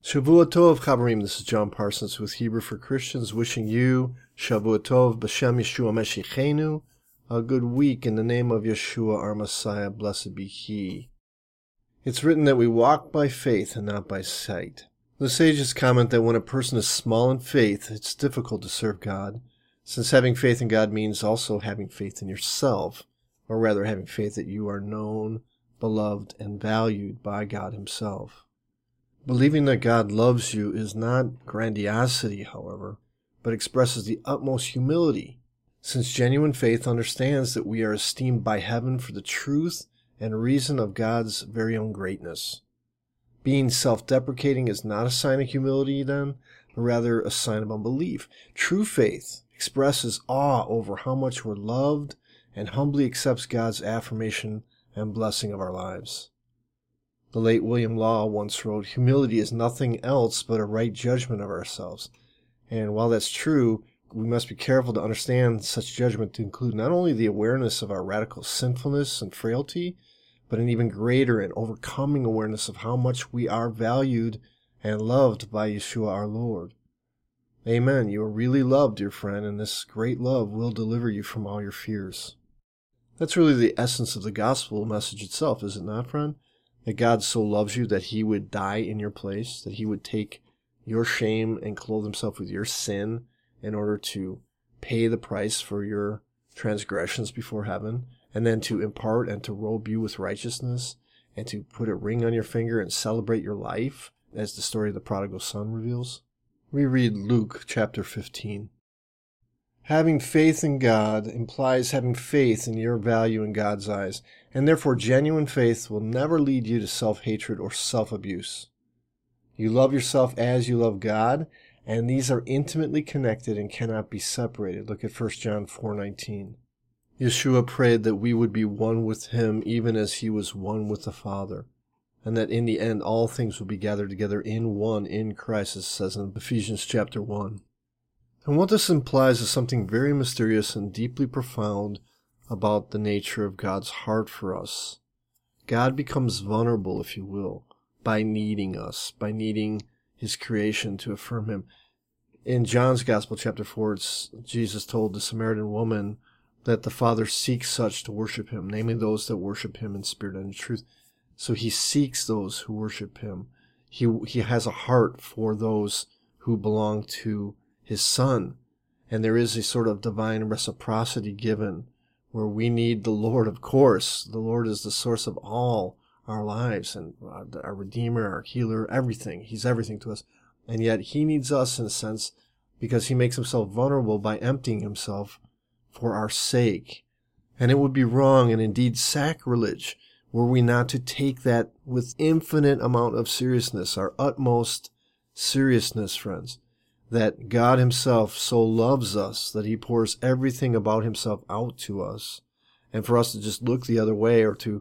Shavua Tov, Chaverim. This is John Parsons with Hebrew for Christians, wishing you Shavua Tov, B'Shem Yeshua Meshichenu, a good week in the name of Yeshua, our Messiah, blessed be He. It's written that we walk by faith and not by sight. The sages comment that when a person is small in faith, it's difficult to serve God, since having faith in God means also having faith in yourself, or rather having faith that you are known, beloved, and valued by God Himself. Believing that God loves you is not grandiosity, however, but expresses the utmost humility, since genuine faith understands that we are esteemed by heaven for the truth and reason of God's very own greatness. Being self-deprecating is not a sign of humility, then, but rather a sign of unbelief. True faith expresses awe over how much we're loved and humbly accepts God's affirmation and blessing of our lives. The late William Law once wrote, "Humility is nothing else but a right judgment of ourselves." And while that's true, we must be careful to understand such judgment to include not only the awareness of our radical sinfulness and frailty, but an even greater and overcoming awareness of how much we are valued and loved by Yeshua our Lord. Amen. You are really loved, dear friend, and this great love will deliver you from all your fears. That's really the essence of the gospel message itself, is it not, friend? That God so loves you that He would die in your place, that He would take your shame and clothe Himself with your sin in order to pay the price for your transgressions before heaven, and then to impart and to robe you with righteousness, and to put a ring on your finger and celebrate your life, as the story of the prodigal son reveals. We read Luke chapter 15. Having faith in God implies having faith in your value in God's eyes, and therefore genuine faith will never lead you to self-hatred or self-abuse. You love yourself as you love God, and these are intimately connected and cannot be separated. Look at 1 John 4:19. Yeshua prayed that we would be one with Him even as He was one with the Father, and that in the end all things will be gathered together in one in Christ, as it says in Ephesians chapter 1. And what this implies is something very mysterious and deeply profound about the nature of God's heart for us. God becomes vulnerable, if you will, by needing us, by needing His creation to affirm Him. In John's Gospel, chapter 4, Jesus told the Samaritan woman that the Father seeks such to worship Him, namely those that worship Him in spirit and in truth. So He seeks those who worship Him. He has a heart for those who belong to His Son. And there is a sort of divine reciprocity given where we need the Lord, of course. The Lord is the source of all our lives and our Redeemer, our Healer, everything. He's everything to us. And yet He needs us in a sense because He makes Himself vulnerable by emptying Himself for our sake. And it would be wrong and indeed sacrilege were we not to take that with infinite amount of seriousness, our utmost seriousness, friends, that God Himself so loves us that He pours everything about Himself out to us. And for us to just look the other way or to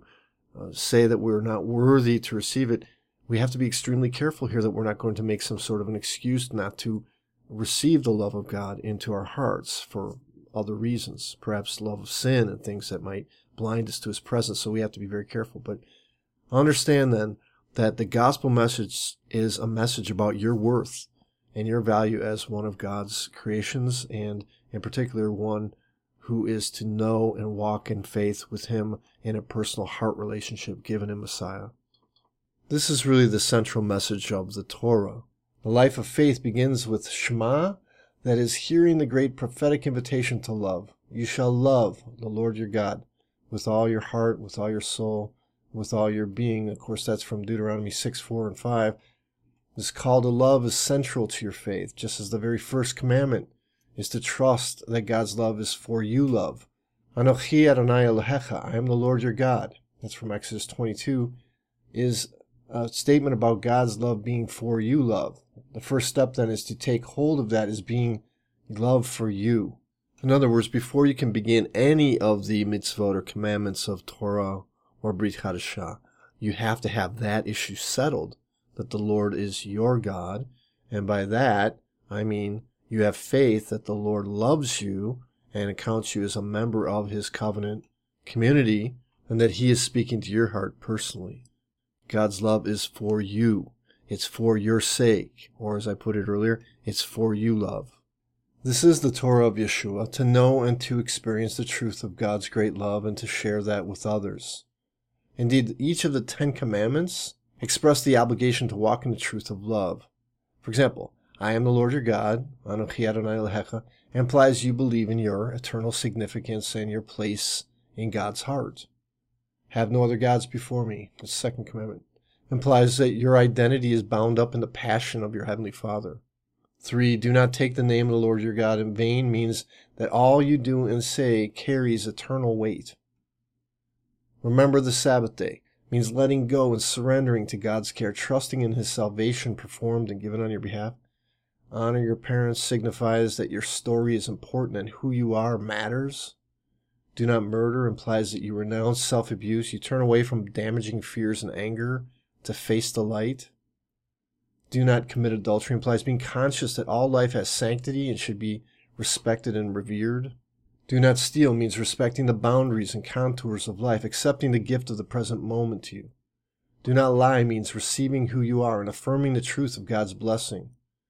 say that we're not worthy to receive it, we have to be extremely careful here that we're not going to make some sort of an excuse not to receive the love of God into our hearts for other reasons, perhaps love of sin and things that might blind us to His presence. So we have to be very careful. But understand then that the gospel message is a message about your worth and your value as one of God's creations, and in particular one who is to know and walk in faith with Him in a personal heart relationship given in Messiah. This is really the central message of the Torah. The life of faith begins with Shema, that is, hearing the great prophetic invitation to love. You shall love the Lord your God with all your heart, with all your soul, with all your being. Of course, that's from Deuteronomy 6:4 and 5. This call to love is central to your faith, just as the very first commandment is to trust that God's love is for you love. Anochi Adonai Elohecha, I am the Lord your God. That's from Exodus 22, is a statement about God's love being for you love. The first step then is to take hold of that as being love for you. In other words, before you can begin any of the mitzvot or commandments of Torah or Brit Hadashah, you have to have that issue settled, that the Lord is your God, and by that, I mean you have faith that the Lord loves you and accounts you as a member of His covenant community, and that He is speaking to your heart personally. God's love is for you. It's for your sake, or as I put it earlier, it's for you, love. This is the Torah of Yeshua, to know and to experience the truth of God's great love and to share that with others. Indeed, each of the 10 commandments express the obligation to walk in the truth of love. For example, I am the Lord your God, Anochi Adonai Elohecha, implies you believe in your eternal significance and your place in God's heart. Have no other gods before me, the second commandment, implies that your identity is bound up in the passion of your Heavenly Father. 3, do not take the name of the Lord your God in vain means that all you do and say carries eternal weight. Remember the Sabbath day means letting go and surrendering to God's care, trusting in His salvation performed and given on your behalf. Honor your parents signifies that your story is important and who you are matters. Do not murder implies that you renounce self-abuse, you turn away from damaging fears and anger to face the light. Do not commit adultery implies being conscious that all life has sanctity and should be respected and revered. Do not steal means respecting the boundaries and contours of life, accepting the gift of the present moment to you. Do not lie means receiving who you are and affirming the truth of God's blessing.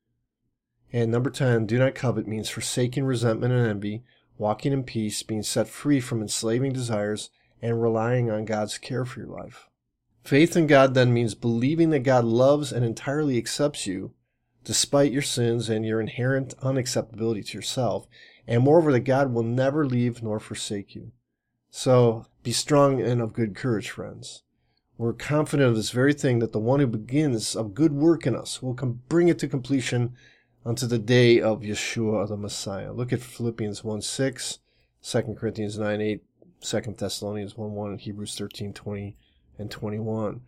And number 10, do not covet means forsaking resentment and envy, walking in peace, being set free from enslaving desires, and relying on God's care for your life. Faith in God then means believing that God loves and entirely accepts you, despite your sins and your inherent unacceptability to yourself, and moreover that God will never leave nor forsake you. So be strong and of good courage, friends. We're confident of this very thing, that the one who begins a good work in us will bring it to completion unto the day of Yeshua the Messiah. Look at Philippians 1:6, 2 Corinthians 9:8, 2 Thessalonians 1:1, and Hebrews 13:20 and 21.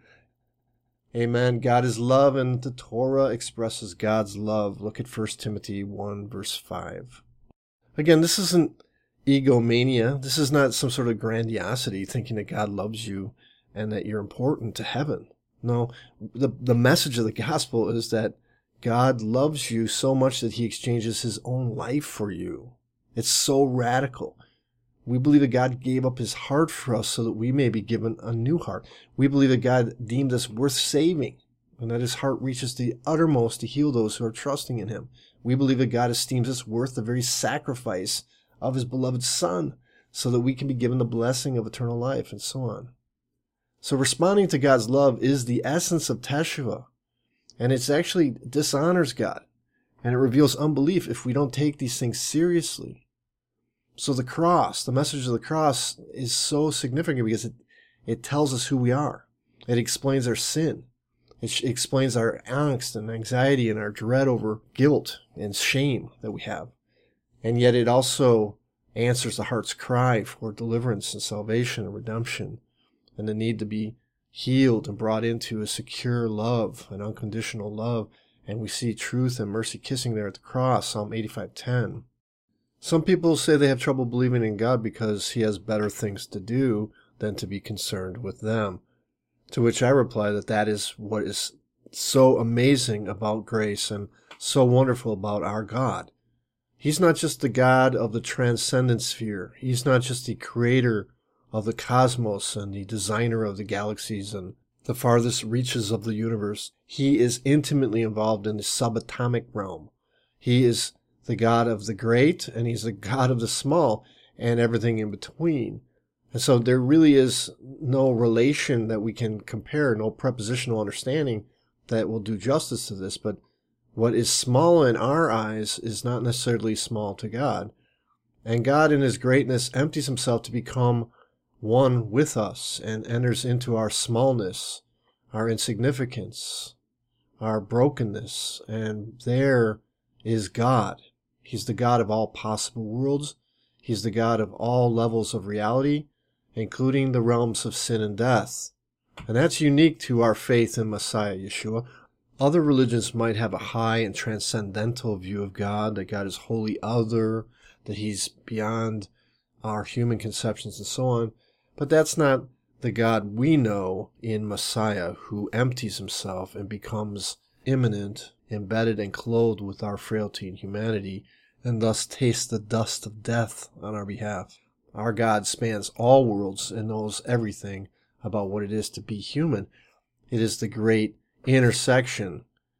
Amen. God is love, and the Torah expresses God's love. Look at 1 Timothy 1, verse 5. Again, this isn't egomania. This is not some sort of grandiosity, thinking that God loves you and that you're important to heaven. No, the message of the gospel is that God loves you so much that He exchanges His own life for you. It's so radical. We believe that God gave up His heart for us so that we may be given a new heart. We believe that God deemed us worth saving, and that His heart reaches to the uttermost to heal those who are trusting in Him. We believe that God esteems us worth the very sacrifice of His beloved Son, so that we can be given the blessing of eternal life, and so on. So responding to God's love is the essence of Teshuvah, and it actually dishonors God, and it reveals unbelief if we don't take these things seriously. So the cross, the message of the cross, is so significant because it tells us who we are. It explains our sin. It explains our angst and anxiety and our dread over guilt and shame that we have. And yet it also answers the heart's cry for deliverance and salvation and redemption, and the need to be healed and brought into a secure love, an unconditional love. And we see truth and mercy kissing there at the cross, Psalm 85:10. Some people say they have trouble believing in God because He has better things to do than to be concerned with them. To which I reply that is what is so amazing about grace and so wonderful about our God. He's not just the God of the transcendent sphere. He's not just the creator of the cosmos and the designer of the galaxies and the farthest reaches of the universe. He is intimately involved in the subatomic realm. He is the God of the great, and He's the God of the small, and everything in between. And so there really is no relation that we can compare, no prepositional understanding that will do justice to this. But what is small in our eyes is not necessarily small to God. And God in His greatness empties Himself to become one with us and enters into our smallness, our insignificance, our brokenness. And there is God. He's the God of all possible worlds. He's the God of all levels of reality, including the realms of sin and death. And that's unique to our faith in Messiah Yeshua. Other religions might have a high and transcendental view of God, that God is wholly other, that He's beyond our human conceptions and so on. But that's not the God we know in Messiah, who empties Himself and becomes immanent, embedded and clothed with our frailty and humanity, and thus tastes the dust of death on our behalf. Our God spans all worlds and knows everything about what it is to be human. It is the great intersection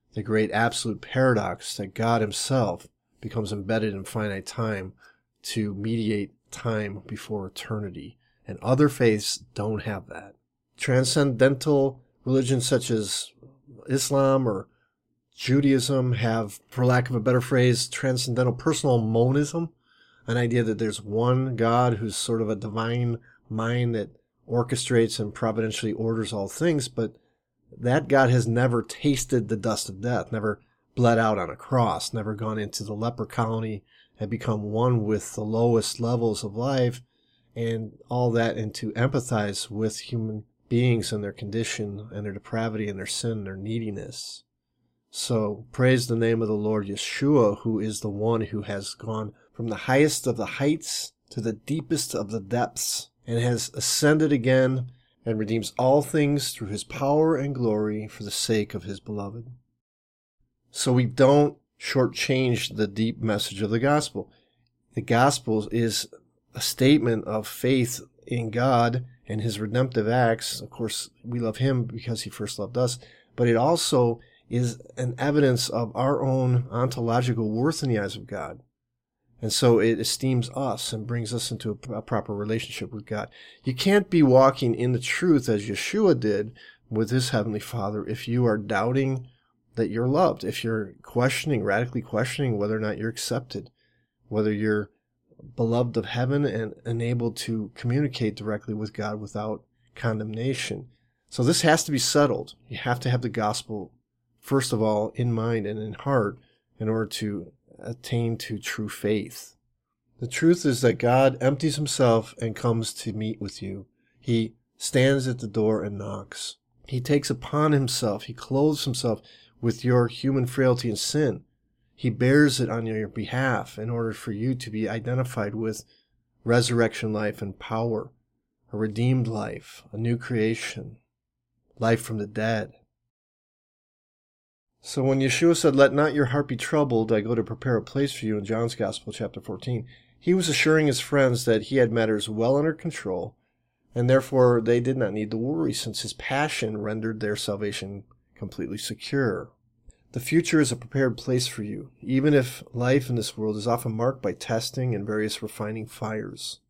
the great absolute paradox that God himself becomes embedded in finite time to mediate time before eternity. And other faiths don't have that. Transcendental religions such as Islam or Judaism have, for lack of a better phrase, transcendental personal monism, an idea that there's one God who's sort of a divine mind that orchestrates and providentially orders all things, but that God has never tasted the dust of death, never bled out on a cross, never gone into the leper colony and become one with the lowest levels of life, and all that, and to empathize with human beings and their condition and their depravity and their sin and their neediness. So praise the name of the Lord Yeshua, who is the one who has gone from the highest of the heights to the deepest of the depths and has ascended again and redeems all things through his power and glory for the sake of his beloved. So we don't shortchange the deep message of the gospel. The gospel is a statement of faith in God and his redemptive acts. Of course, we love him because he first loved us, but it also is an evidence of our own ontological worth in the eyes of God. And so it esteems us and brings us into a proper relationship with God. You can't be walking in the truth as Yeshua did with his heavenly Father if you are doubting that you're loved, if you're radically questioning whether or not you're accepted, whether you're beloved of heaven and enabled to communicate directly with God without condemnation. So this has to be settled. You have to have the gospel, first of all, in mind and in heart in order to attain to true faith. The truth is that God empties himself and comes to meet with you. He stands at the door and knocks. He takes upon himself, he clothes himself with your human frailty and sin. He bears it on your behalf in order for you to be identified with resurrection life and power, a redeemed life, a new creation, life from the dead. So when Yeshua said, "Let not your heart be troubled, I go to prepare a place for you," in John's Gospel, chapter 14, he was assuring his friends that he had matters well under control, and therefore they did not need to worry, since his passion rendered their salvation completely secure. The future is a prepared place for you, even if life in this world is often marked by testing and various refining fires.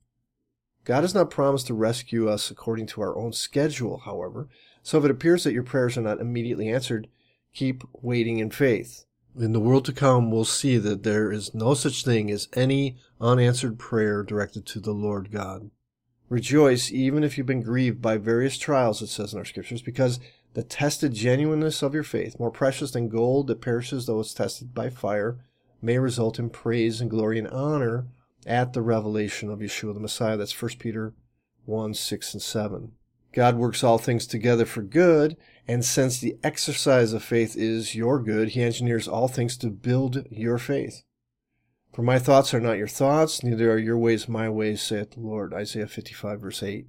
God has not promised to rescue us according to our own schedule, however, so if it appears that your prayers are not immediately answered, keep waiting in faith. In the world to come, we'll see that there is no such thing as any unanswered prayer directed to the Lord God. Rejoice, even if you've been grieved by various trials, it says in our scriptures, because the tested genuineness of your faith, more precious than gold that perishes though it's tested by fire, may result in praise and glory and honor at the revelation of Yeshua the Messiah. That's 1 Peter 1, 6 and 7. God works all things together for good, and since the exercise of faith is your good, he engineers all things to build your faith. For my thoughts are not your thoughts, neither are your ways my ways, saith the Lord. Isaiah 55, verse 8.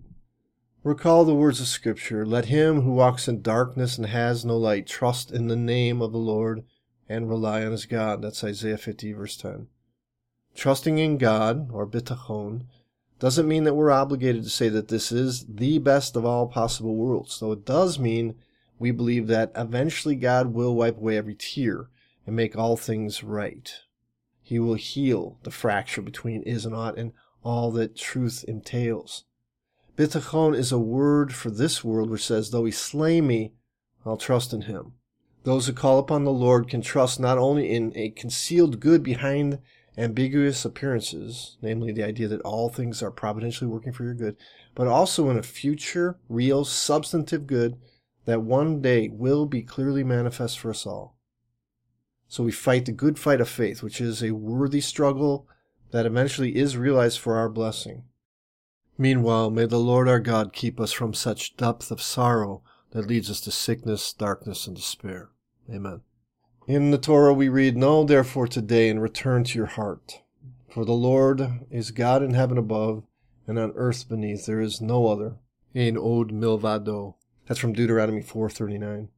Recall the words of Scripture. Let him who walks in darkness and has no light trust in the name of the Lord and rely on his God. That's Isaiah 50, verse 10. Trusting in God, or bitachon, doesn't mean that we're obligated to say that this is the best of all possible worlds, though it does mean we believe that eventually God will wipe away every tear and make all things right. He will heal the fracture between is and ought and all that truth entails. Bitachon is a word for this world which says, though he slay me, I'll trust in him. Those who call upon the Lord can trust not only in a concealed good behind ambiguous appearances, namely the idea that all things are providentially working for your good, but also in a future, real, substantive good that one day will be clearly manifest for us all. So we fight the good fight of faith, which is a worthy struggle that eventually is realized for our blessing. Meanwhile, may the Lord our God keep us from such depth of sorrow that leads us to sickness, darkness, and despair. Amen. In the Torah we read, "Know therefore today and return to your heart. For the Lord is God in heaven above, and on earth beneath. There is no other. Ein od milvado." That's from Deuteronomy 4:39.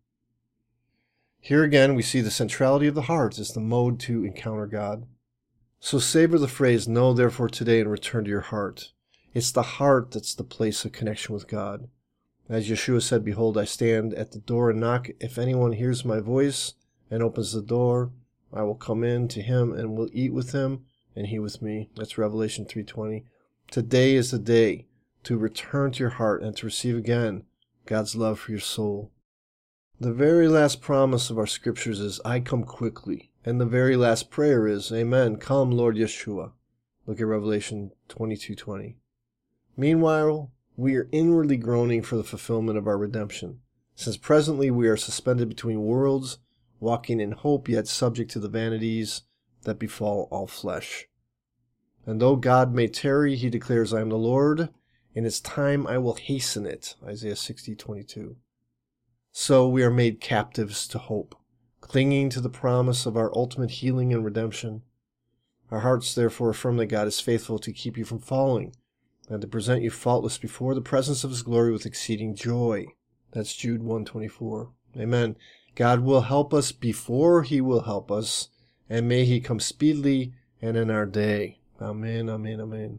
Here again we see the centrality of the heart as the mode to encounter God. So savor the phrase, "Know therefore today and return to your heart." It's the heart that's the place of connection with God. As Yeshua said, "Behold, I stand at the door and knock. If anyone hears my voice and opens the door, I will come in to him and will eat with him and he with me. That's Revelation 3:20. Today is the day to return to your heart and to receive again God's love for your soul. The very last promise of our scriptures is, I come quickly. And the very last prayer is, Amen, come Lord Yeshua. Look at Revelation 22:20. Meanwhile, we are inwardly groaning for the fulfillment of our redemption, since presently we are suspended between worlds, walking in hope, yet subject to the vanities that befall all flesh. And though God may tarry, he declares, I am the Lord. In its time I will hasten it. Isaiah 60:22. So we are made captives to hope, clinging to the promise of our ultimate healing and redemption. Our hearts therefore affirm that God is faithful to keep you from falling, and to present you faultless before the presence of his glory with exceeding joy. That's Jude 1:24. Amen. God will help us before he will help us, and may he come speedily and in our day. Amen, amen, amen.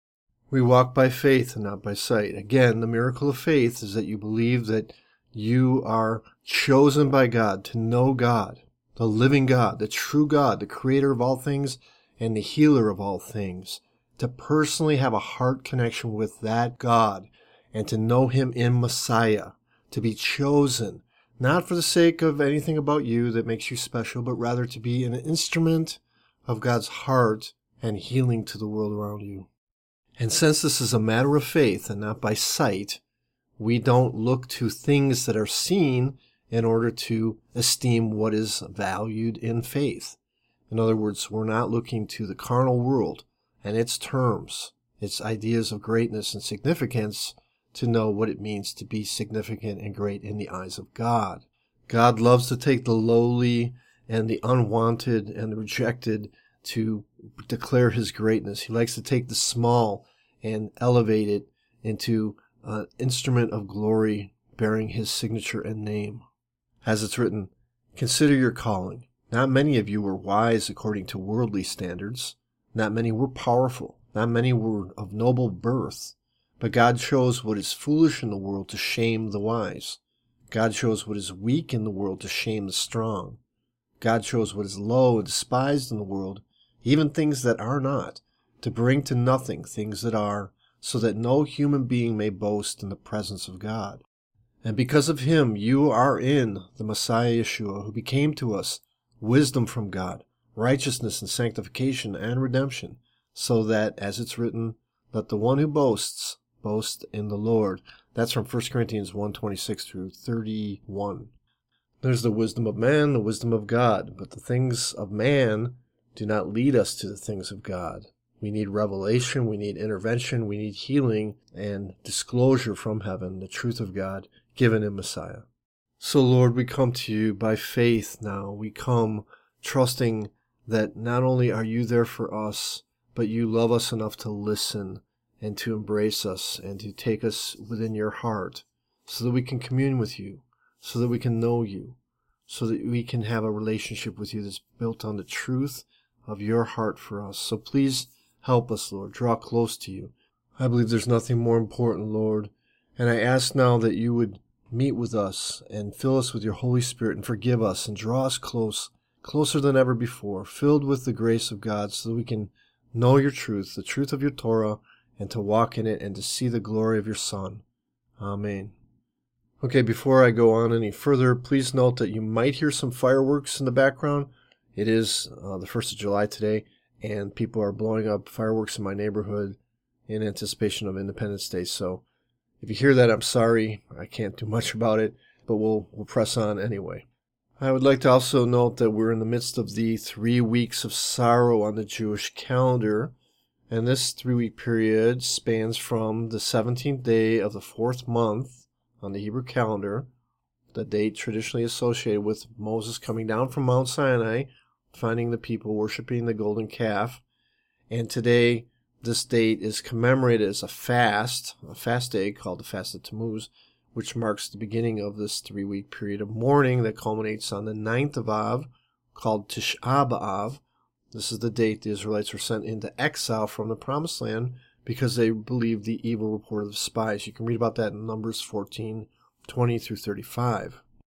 We walk by faith and not by sight. Again, the miracle of faith is that you believe that you are chosen by God to know God, the living God, the true God, the creator of all things and the healer of all things, to personally have a heart connection with that God and to know him in Messiah, to be chosen, not for the sake of anything about you that makes you special, but rather to be an instrument of God's heart and healing to the world around you. And since this is a matter of faith and not by sight, we don't look to things that are seen in order to esteem what is valued in faith. In other words, we're not looking to the carnal world and its terms, its ideas of greatness and significance to know what it means to be significant and great in the eyes of God. God loves to take the lowly and the unwanted and the rejected to declare his greatness. He likes to take the small and elevate it into an instrument of glory bearing his signature and name. As it's written, consider your calling. Not many of you were wise according to worldly standards. Not many were powerful. Not many were of noble birth. But God chose what is foolish in the world to shame the wise. God chose what is weak in the world to shame the strong. God chose what is low and despised in the world, even things that are not, to bring to nothing things that are, so that no human being may boast in the presence of God. And because of him, you are in the Messiah Yeshua, who became to us wisdom from God, righteousness and sanctification and redemption, so that, as it's written, let the one who boasts boast in the Lord. That's from 1 Corinthians 1:26 through 31. There's the wisdom of man, the wisdom of God, but the things of man do not lead us to the things of God. We need revelation, we need intervention, we need healing and disclosure from heaven, the truth of God given in Messiah. So Lord, we come to you by faith now. We come trusting that not only are you there for us, but you love us enough to listen and to embrace us and to take us within your heart so that we can commune with you, so that we can know you, so that we can have a relationship with you that's built on the truth of your heart for us. So please help us, Lord. Draw close to you. I believe there's nothing more important, Lord. And I ask now that you would meet with us and fill us with your Holy Spirit and forgive us and draw us closer than ever before, filled with the grace of God so that we can know your truth, the truth of your Torah, and to walk in it and to see the glory of your Son. Amen. Okay, before I go on any further, please note that you might hear some fireworks in the background. It is the 1st of July today, and people are blowing up fireworks in my neighborhood in anticipation of Independence Day. So if you hear that, I'm sorry. I can't do much about it, but we'll press on anyway. I would like to also note that we're in the midst of the 3 weeks of sorrow on the Jewish calendar, and this 3-week period spans from the 17th day of the 4th month on the Hebrew calendar, the date traditionally associated with Moses coming down from Mount Sinai, finding the people worshiping the golden calf. And today, this date is commemorated as a fast day called the Fast of Tammuz, which marks the beginning of this 3-week period of mourning that culminates on the 9th of Av, called Tisha B'Av. This is the date the Israelites were sent into exile from the Promised Land because they believed the evil report of the spies. You can read about that in Numbers 14:20 through 35.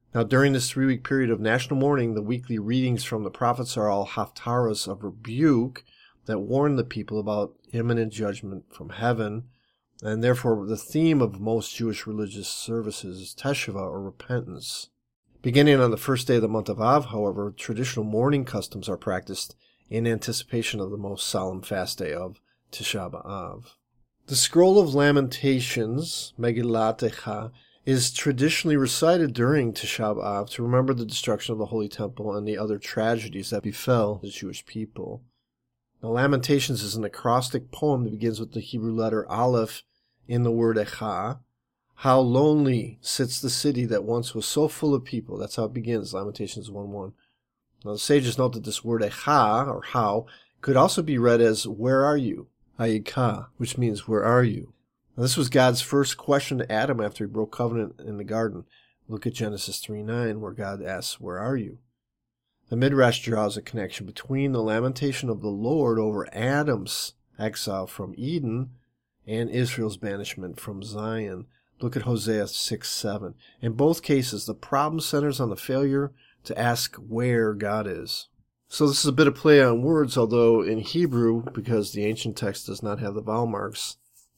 Now, during this 3-week period of national mourning, the weekly readings from the prophets are all haftarahs of rebuke that warn the people about imminent judgment from heaven, and therefore the theme of most Jewish religious services is teshuvah, or repentance. Beginning on the first day of the month of Av, however, traditional mourning customs are practiced in anticipation of the most solemn fast day of Tisha B'Av. The Scroll of Lamentations, Megillat Eicha, is traditionally recited during Tisha B'Av to remember the destruction of the Holy Temple and the other tragedies that befell the Jewish people. Now, Lamentations is an acrostic poem that begins with the Hebrew letter Aleph in the word Eicha. How lonely sits the city that once was so full of people. That's how it begins, Lamentations 1:1. Now, the sages note that this word Eicha, or how, could also be read as, where are you? Ayika, which means, where are you? Now, this was God's first question to Adam after he broke covenant in the garden. Look at Genesis 3:9, where God asks, where are you? The Midrash draws a connection between the lamentation of the Lord over Adam's exile from Eden and Israel's banishment from Zion. Look at Hosea 6:7. In both cases, the problem centers on the failure to ask where God is. So this is a bit of play on words, although in Hebrew, because the ancient text does not have the vowel marks,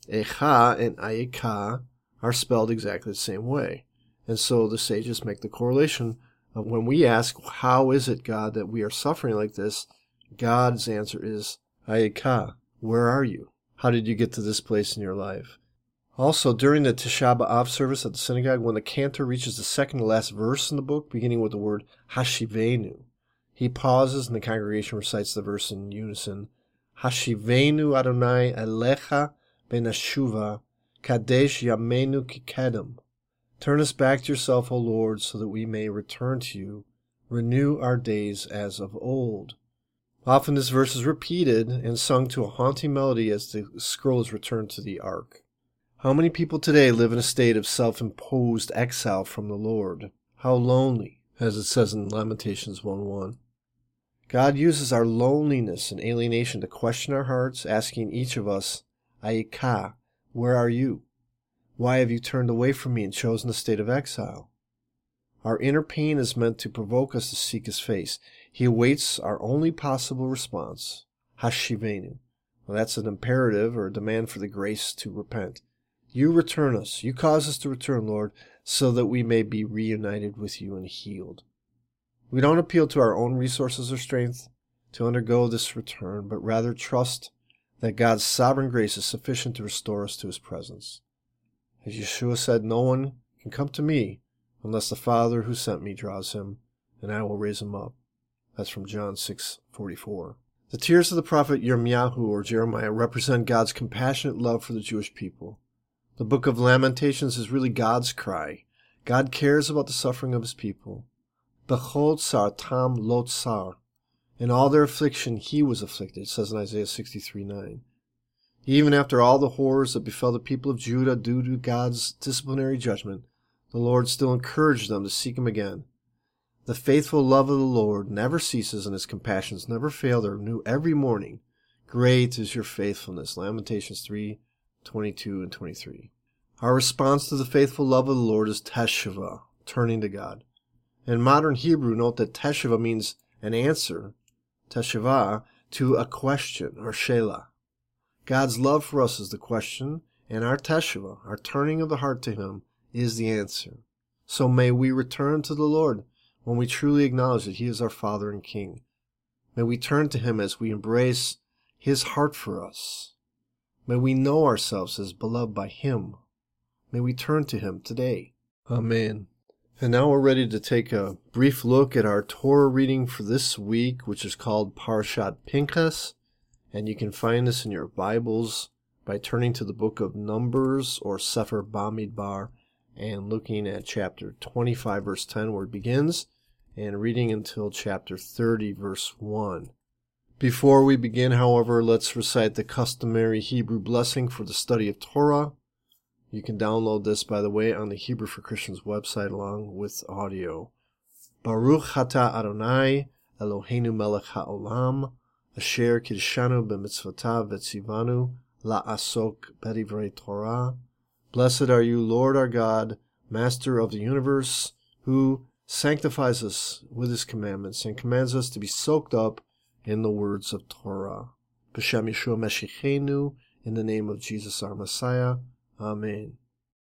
Eicha and Ayika are spelled exactly the same way. And so the sages make the correlation of when we ask, how is it, God, that we are suffering like this? God's answer is, Ayika, where are you? How did you get to this place in your life? Also, during the Tisha B'Av service at the synagogue, when the cantor reaches the second to last verse in the book, beginning with the word Hashivenu, he pauses and the congregation recites the verse in unison. Hashivenu Adonai Elecha benashuva, Kadesh Yamenu Kikedem. Turn us back to yourself, O Lord, so that we may return to you. Renew our days as of old. Often this verse is repeated and sung to a haunting melody as the scroll is returned to the ark. How many people today live in a state of self-imposed exile from the Lord? How lonely, as it says in Lamentations 1:1. God uses our loneliness and alienation to question our hearts, asking each of us, Ayika, where are you? Why have you turned away from me and chosen the state of exile? Our inner pain is meant to provoke us to seek his face. He awaits our only possible response, Hashivenu. Well, that's an imperative or a demand for the grace to repent. You return us. You cause us to return, Lord, so that we may be reunited with you and healed. We don't appeal to our own resources or strength to undergo this return, but rather trust that God's sovereign grace is sufficient to restore us to his presence. As Yeshua said, no one can come to me unless the Father who sent me draws him, and I will raise him up. That's from John 6:44. The tears of the prophet Yirmiyahu or Jeremiah represent God's compassionate love for the Jewish people. The book of Lamentations is really God's cry. God cares about the suffering of his people. Bechol tsartam lo tsar. In all their affliction he was afflicted, it says in Isaiah 63:9. Even after all the horrors that befell the people of Judah due to God's disciplinary judgment, the Lord still encouraged them to seek him again. The faithful love of the Lord never ceases, and his compassions never fail. They're new every morning. Great is your faithfulness. Lamentations 3:22 and 23. Our response to the faithful love of the Lord is teshuvah, turning to God. In modern Hebrew, note that teshuvah means an answer, teshuvah, to a question, or shelah. God's love for us is the question, and our teshuvah, our turning of the heart to him, is the answer. So may we return to the Lord when we truly acknowledge that he is our Father and King. May we turn to him as we embrace his heart for us. May we know ourselves as beloved by him. May we turn to him today. Amen. And now we're ready to take a brief look at our Torah reading for this week, which is called Parashat Pinchas. And you can find this in your Bibles by turning to the book of Numbers or Sefer Bamidbar and looking at chapter 25, verse 10, where it begins, and reading until chapter 30, verse 1. Before we begin, however, let's recite the customary Hebrew blessing for the study of Torah. You can download this, by the way, on the Hebrew for Christians website along with audio. Baruch atah Adonai, Eloheinu melech ha'olam, asher kidshanu b'mitzvotav v'tzivanu la'asok b'divrei Torah. Blessed are you, Lord our God, Master of the universe, who, sanctifies us with his commandments and commands us to be soaked up in the words of Torah. B'Shem Yeshua Meshichenu, in the name of Jesus our Messiah. Amen.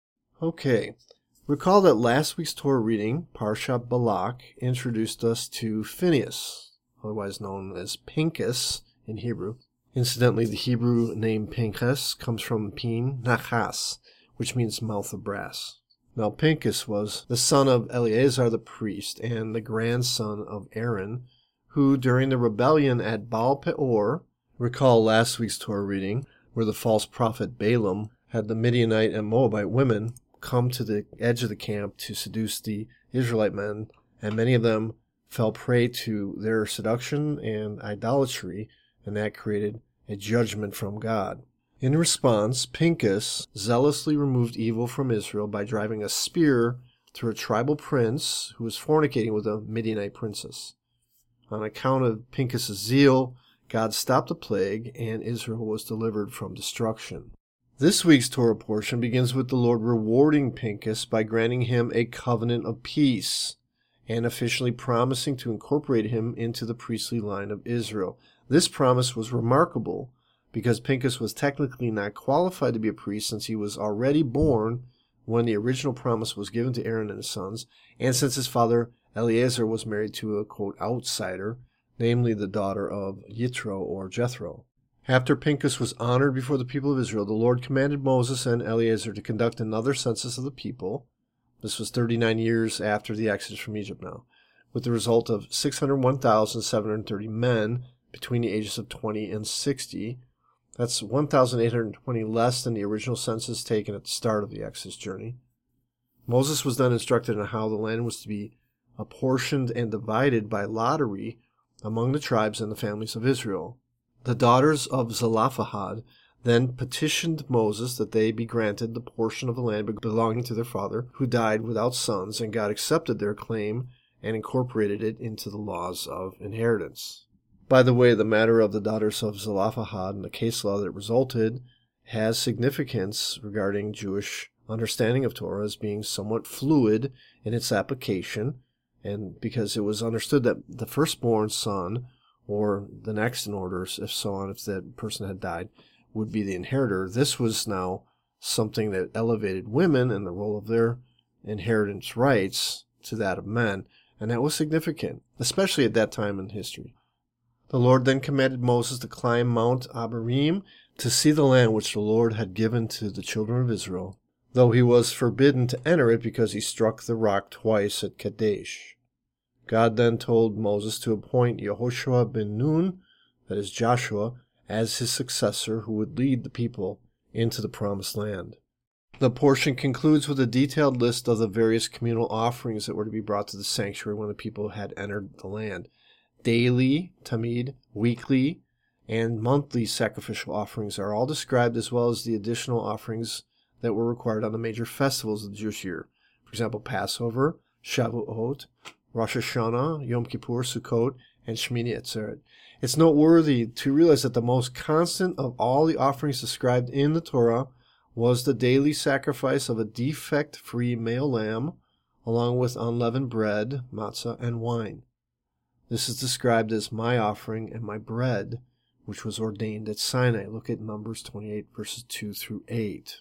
Okay, recall that last week's Torah reading, Parshat Balak, introduced us to Phinehas, otherwise known as Pinchas in Hebrew. Incidentally, the Hebrew name Pinchas comes from Pin Nachas, which means mouth of brass. Now, Pinchas was the son of Eleazar the priest and the grandson of Aaron, who during the rebellion at Baal Peor, recall last week's Torah reading, where the false prophet Balaam had the Midianite and Moabite women come to the edge of the camp to seduce the Israelite men, and many of them fell prey to their seduction and idolatry, and that created a judgment from God. In response, Pinchas zealously removed evil from Israel by driving a spear through a tribal prince who was fornicating with a Midianite princess. On account of Pinchas' zeal, God stopped the plague, and Israel was delivered from destruction. This week's Torah portion begins with the Lord rewarding Pinchas by granting him a covenant of peace and officially promising to incorporate him into the priestly line of Israel. This promise was remarkable because Pinchas was technically not qualified to be a priest since he was already born when the original promise was given to Aaron and his sons, and since his father Eleazar was married to a, quote, outsider, namely the daughter of Yitro or Jethro. After Pinchas was honored before the people of Israel, the Lord commanded Moses and Eleazar to conduct another census of the people. This was 39 years after the exodus from Egypt now, with the result of 601,730 men between the ages of 20 and 60. That's 1,820 less than the original census taken at the start of the Exodus journey. Moses was then instructed on how the land was to be apportioned and divided by lottery among the tribes and the families of Israel. The daughters of Zelophehad then petitioned Moses that they be granted the portion of the land belonging to their father, who died without sons, and God accepted their claim and incorporated it into the laws of inheritance. By the way, the matter of the daughters of Zelophehad and the case law that resulted has significance regarding Jewish understanding of Torah as being somewhat fluid in its application, and because it was understood that the firstborn son, or the next in order, if so on, if that person had died, would be the inheritor. This was now something that elevated women and the role of their inheritance rights to that of men, and that was significant, especially at that time in history. The Lord then commanded Moses to climb Mount Abarim to see the land which the Lord had given to the children of Israel, though he was forbidden to enter it because he struck the rock twice at Kadesh. God then told Moses to appoint Yehoshua ben Nun, that is Joshua, as his successor who would lead the people into the promised land. The portion concludes with a detailed list of the various communal offerings that were to be brought to the sanctuary when the people had entered the land. Daily, tamid, weekly, and monthly sacrificial offerings are all described, as well as the additional offerings that were required on the major festivals of the Jewish year. For example, Passover, Shavuot, Rosh Hashanah, Yom Kippur, Sukkot, and Shmini Atzeret. It's noteworthy to realize that the most constant of all the offerings described in the Torah was the daily sacrifice of a defect-free male lamb, along with unleavened bread, matzah, and wine. This is described as my offering and my bread, which was ordained at Sinai. Look at Numbers 28, verses 2 through 8.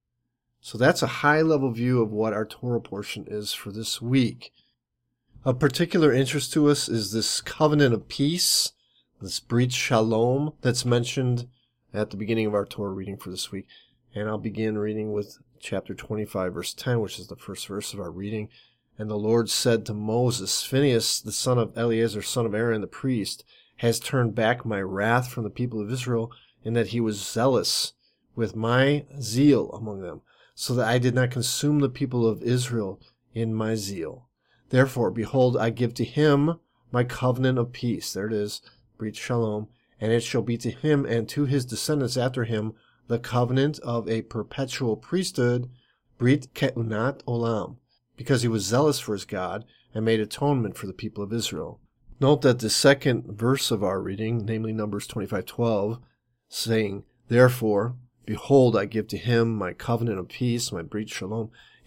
So that's a high-level view of what our Torah portion is for this week. Of particular interest to us is this covenant of peace, this Brit Shalom that's mentioned at the beginning of our Torah reading for this week. And I'll begin reading with chapter 25, verse 10, which is the first verse of our reading. And the Lord said to Moses, Phinehas, the son of Eleazar, son of Aaron the priest, has turned back my wrath from the people of Israel, in that he was zealous with my zeal among them, so that I did not consume the people of Israel in my zeal. Therefore, behold, I give to him my covenant of peace. There it is, Brit Shalom. And it shall be to him and to his descendants after him the covenant of a perpetual priesthood, Brit Ke'unat Olam, because he was zealous for his God and made atonement for the people of Israel. Note that the second verse of our reading, namely Numbers 25:12, saying, Therefore, behold, I give to him my covenant of peace, my Brit Shalom,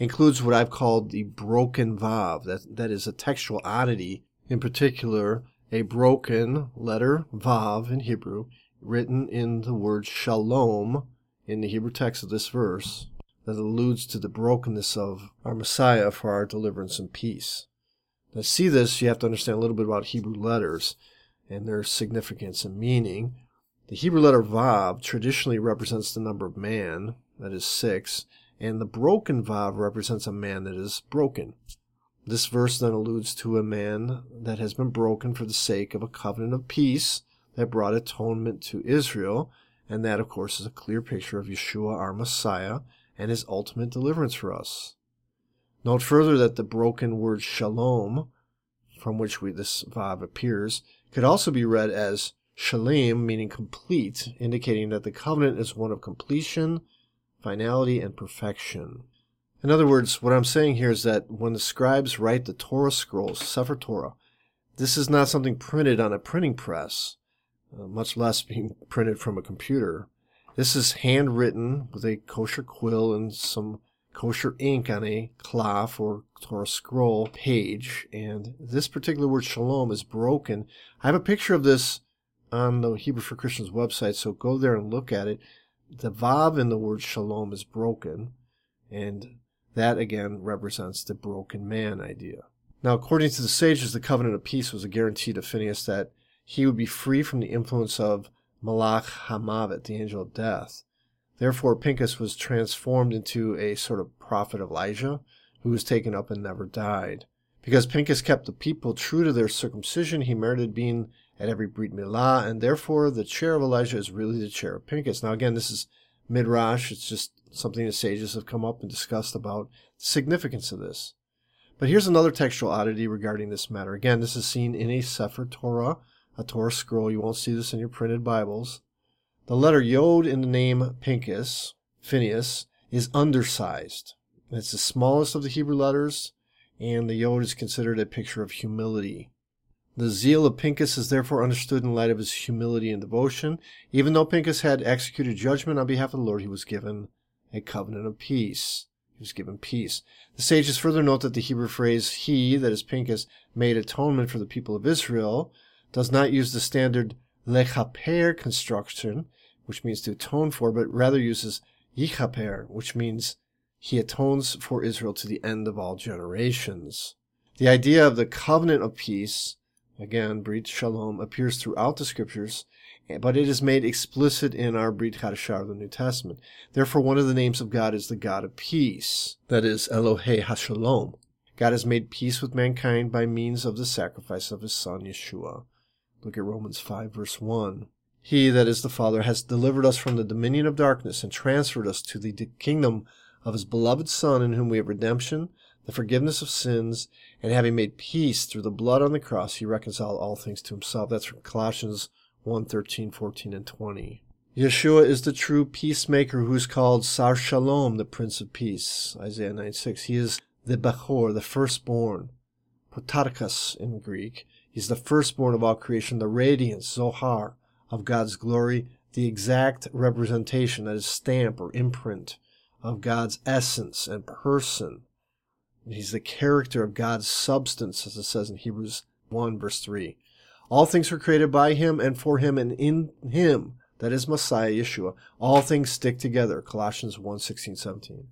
includes what I've called the broken vav. That is a textual oddity, in particular, a broken letter vav in Hebrew, written in the word shalom in the Hebrew text of this verse, that alludes to the brokenness of our Messiah for our deliverance and peace. To see this, you have to understand a little bit about Hebrew letters and their significance and meaning. The Hebrew letter vav traditionally represents the number of man, that is 6, and the broken vav represents a man that is broken. This verse then alludes to a man that has been broken for the sake of a covenant of peace that brought atonement to Israel, and that, of course, is a clear picture of Yeshua, our Messiah, and his ultimate deliverance for us. Note further that the broken word shalom, from which this vav appears, could also be read as shalem, meaning complete, indicating that the covenant is one of completion, finality, and perfection. In other words, what I'm saying here is that when the scribes write the Torah scrolls, Sefer Torah, this is not something printed on a printing press, much less being printed from a computer. This is handwritten with a kosher quill and some kosher ink on a cloth or Torah scroll page, and this particular word shalom is broken. I have a picture of this on the Hebrew for Christians website, so go there and look at it. The vav in the word shalom is broken, and that again represents the broken man idea. Now, according to the sages, the covenant of peace was a guarantee to Phinehas that he would be free from the influence of Malach HaMavet, the angel of death. Therefore, Pinchas was transformed into a sort of prophet of Elijah, who was taken up and never died. Because Pinchas kept the people true to their circumcision, he merited being at every Brit Milah, and therefore the chair of Elijah is really the chair of Pinchas. Now again, this is Midrash. It's just something the sages have come up and discussed about the significance of this. But here's another textual oddity regarding this matter. Again, this is seen in a Sefer Torah, a Torah scroll. You won't see this in your printed Bibles. The letter Yod in the name Pinchas, Phinehas, is undersized. It's the smallest of the Hebrew letters, and the Yod is considered a picture of humility. The zeal of Pinchas is therefore understood in light of his humility and devotion. Even though Pinchas had executed judgment on behalf of the Lord, he was given a covenant of peace. He was given peace. The sages further note that the Hebrew phrase, he, that is Pinchas, made atonement for the people of Israel, does not use the standard lechaper construction, which means to atone for, but rather uses yichaper, which means he atones for Israel to the end of all generations. The idea of the covenant of peace, again, Brit Shalom, appears throughout the scriptures, but it is made explicit in our Brit Chadashah, the New Testament. Therefore, one of the names of God is the God of peace, that is, Elohei HaShalom. God has made peace with mankind by means of the sacrifice of his Son, Yeshua. Look at Romans 5, verse 1. He, that is the Father, has delivered us from the dominion of darkness and transferred us to the kingdom of his beloved Son, in whom we have redemption, the forgiveness of sins, and having made peace through the blood on the cross, he reconciled all things to himself. That's from Colossians 1, 13, 14, and 20. Yeshua is the true peacemaker who is called Sar Shalom, the Prince of Peace. Isaiah 9:6. He is the Bechor, the firstborn. Protarchus in Greek. He's the firstborn of all creation, the radiance, Zohar, of God's glory, the exact representation, that is, stamp or imprint, of God's essence and person. He's the character of God's substance, as it says in Hebrews 1, verse 3. All things were created by him and for him, and in him, that is Messiah, Yeshua, all things stick together, Colossians 1, 16, 17.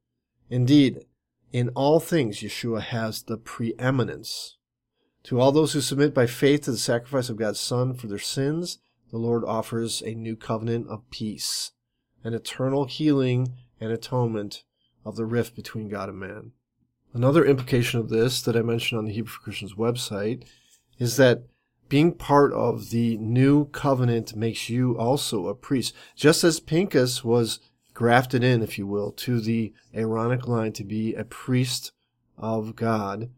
Indeed, in all things, Yeshua has the preeminence. To all those who submit by faith to the sacrifice of God's Son for their sins, the Lord offers a new covenant of peace, an eternal healing and atonement of the rift between God and man. Another implication of this that I mentioned on the Hebrew for Christians website is that being part of the new covenant makes you also a priest. Just as Pinchas was grafted in, if you will, to the Aaronic line to be a priest of God,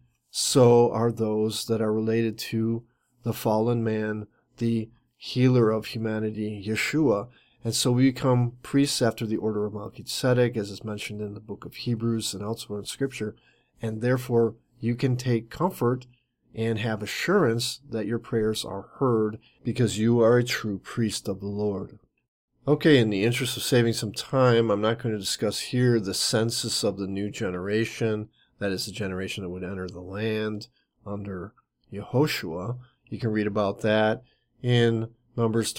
so are those that are related to the fallen man, the healer of humanity, Yeshua. And so we become priests after the order of Melchizedek, as is mentioned in the book of Hebrews and elsewhere in Scripture. And therefore, you can take comfort and have assurance that your prayers are heard because you are a true priest of the Lord. Okay, in the interest of saving some time, I'm not going to discuss here the census of the new generation. That is the generation that would enter the land under Yehoshua. You can read about that in Numbers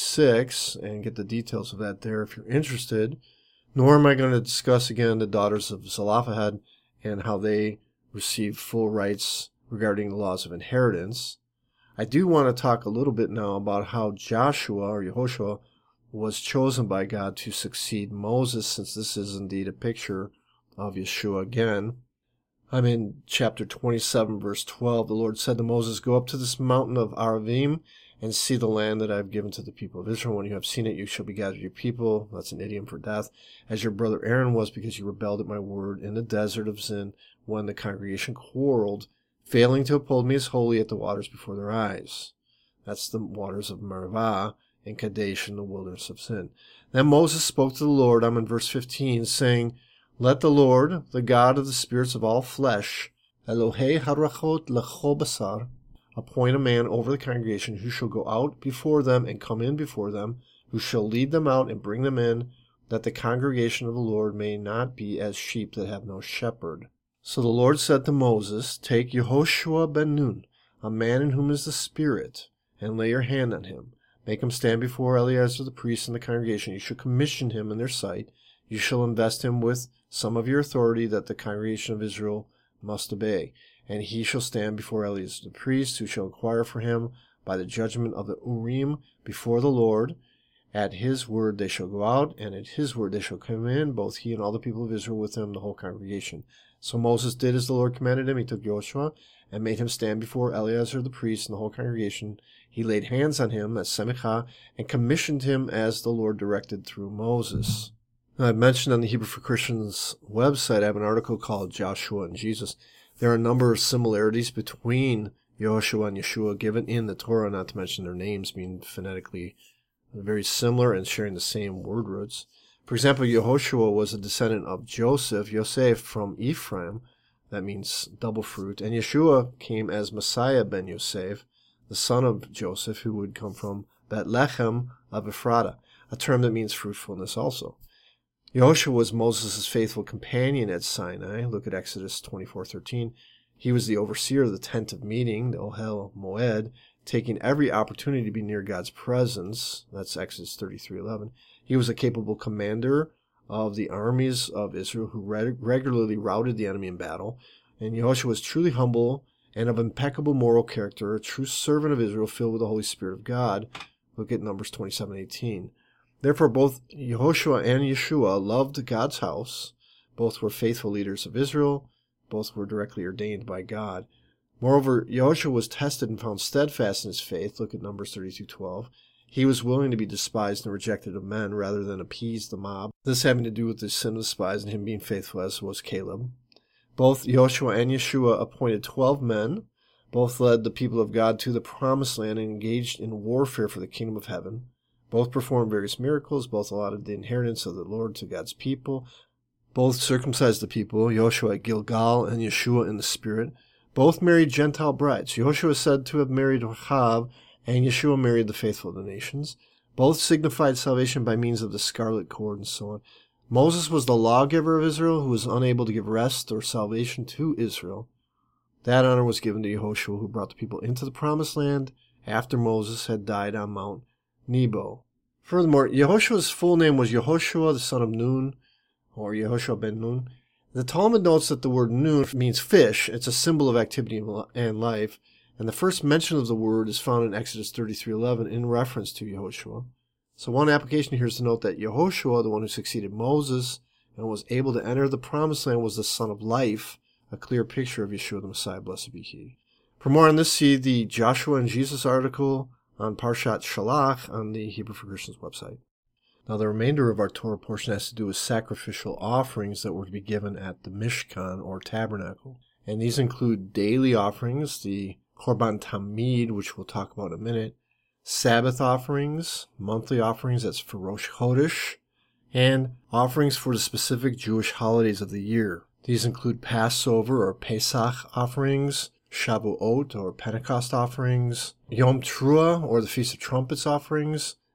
26 and get the details of that there if you're interested. Nor am I going to discuss again the daughters of Zelophehad and how they received full rights regarding the laws of inheritance. I do want to talk a little bit now about how Joshua or Yehoshua was chosen by God to succeed Moses, since this is indeed a picture of Yeshua again. I'm in chapter 27, verse 12. The Lord said to Moses, "Go up to this mountain of Aravim and see the land that I have given to the people of Israel. When you have seen it, you shall be gathered your people." That's an idiom for death. "As your brother Aaron was, because you rebelled at my word in the desert of Zin, when the congregation quarreled, failing to uphold me as holy at the waters before their eyes." That's the waters of Meribah and Kadesh in the wilderness of Zin. Then Moses spoke to the Lord, I'm in verse 15, saying, "Let the Lord, the God of the spirits of all flesh, Elohei harachot lecho basar, appoint a man over the congregation who shall go out before them and come in before them, who shall lead them out and bring them in, that the congregation of the Lord may not be as sheep that have no shepherd." So the Lord said to Moses, "Take Yehoshua ben Nun, a man in whom is the Spirit, and lay your hand on him. Make him stand before Eleazar the priest and the congregation. You shall commission him in their sight. You shall invest him with some of your authority that the congregation of Israel must obey. And he shall stand before Eleazar the priest, who shall inquire for him by the judgment of the Urim before the Lord. At his word they shall go out, and at his word they shall come in, both he and all the people of Israel with him, the whole congregation." So Moses did as the Lord commanded him. He took Joshua and made him stand before Eleazar the priest and the whole congregation. He laid hands on him as Semicha and commissioned him as the Lord directed through Moses. Now, I've mentioned on the Hebrew for Christians website, I have an article called Joshua and Jesus. There are a number of similarities between Yehoshua and Yeshua given in the Torah, not to mention their names being phonetically very similar and sharing the same word roots. For example, Yehoshua was a descendant of Yosef from Ephraim. That means double fruit. And Yeshua came as Messiah ben Yosef, the son of Joseph, who would come from Bethlehem of Ephrata, a term that means fruitfulness also. Yehoshua was Moses' faithful companion at Sinai. Look at Exodus 24:13. He was the overseer of the tent of meeting, the Ohel Moed, taking every opportunity to be near God's presence. That's Exodus 33:11. He was a capable commander of the armies of Israel who regularly routed the enemy in battle. And Yehoshua was truly humble and of impeccable moral character, a true servant of Israel filled with the Holy Spirit of God. Look at Numbers 27:18. Therefore, both Yehoshua and Yeshua loved God's house. Both were faithful leaders of Israel. Both were directly ordained by God. Moreover, Yehoshua was tested and found steadfast in his faith. Look at Numbers 32:12. He was willing to be despised and rejected of men rather than appease the mob. This having to do with the sin of the spies and him being faithful, as was Caleb. Both Yehoshua and Yeshua appointed 12 men. Both led the people of God to the promised land and engaged in warfare for the kingdom of heaven. Both performed various miracles. Both allotted the inheritance of the Lord to God's people. Both circumcised the people, Yehoshua at Gilgal and Yeshua in the Spirit. Both married Gentile brides. Yehoshua is said to have married Rachav, and Yeshua married the faithful of the nations. Both signified salvation by means of the scarlet cord and so on. Moses was the lawgiver of Israel who was unable to give rest or salvation to Israel. That honor was given to Yehoshua, who brought the people into the promised land after Moses had died on Mount Nebo. Furthermore, Yehoshua's full name was Yehoshua, the son of Nun, or Yehoshua ben Nun. The Talmud notes that the word Nun means fish. It's a symbol of activity and life. And the first mention of the word is found in Exodus 33:11 in reference to Yehoshua. So one application here is to note that Yehoshua, the one who succeeded Moses and was able to enter the promised land, was the son of life, a clear picture of Yeshua the Messiah, blessed be he. For more on this, see the Joshua and Jesus article on Parshat Shalach on the Hebrew for Christians website. Now the remainder of our Torah portion has to do with sacrificial offerings that were to be given at the Mishkan or tabernacle. And these include daily offerings, the Korban Tamid, which we'll talk about in a minute, Sabbath offerings, monthly offerings, that's for Rosh Chodesh, and offerings for the specific Jewish holidays of the year. These include Passover or Pesach offerings, Shavuot or Pentecost offerings, Yom Teruah or the Feast of Trumpets offerings,